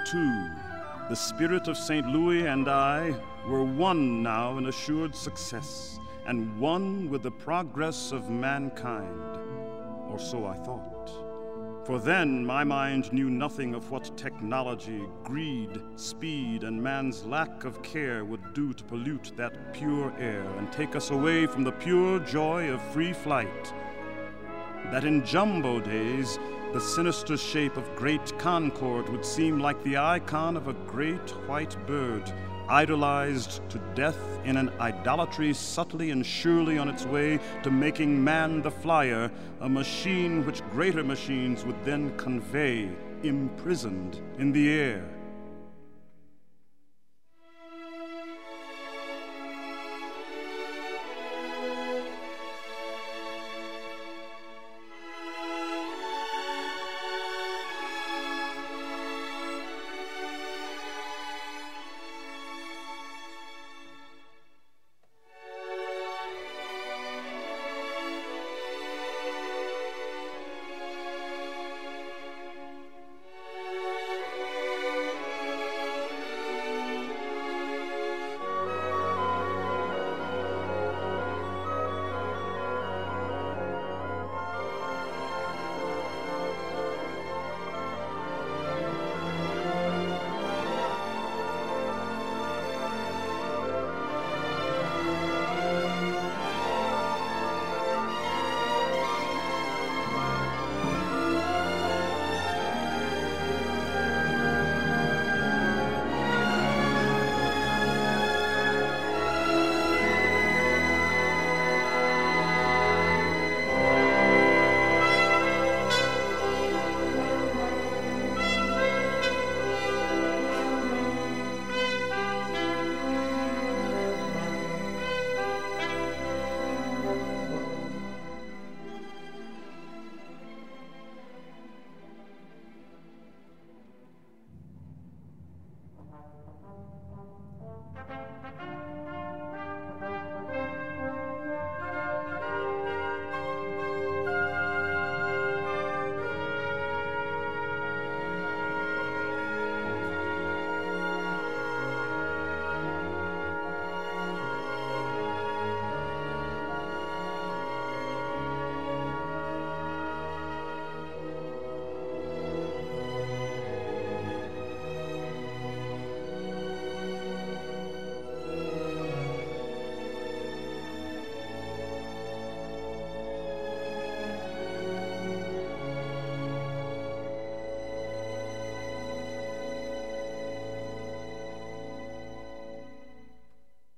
two. The spirit of St. Louis and I were one now in assured success, and one with the progress of mankind, or so I thought. For then my mind knew nothing of what technology, greed, speed, and man's lack of care would do to pollute that pure air and take us away from the pure joy of free flight. That in Jumbo days, the sinister shape of Great Concord would seem like the icon of a great white bird, idolized to death in an idolatry subtly and surely on its way to making man the flyer, a machine which greater machines would then convey, imprisoned in the air.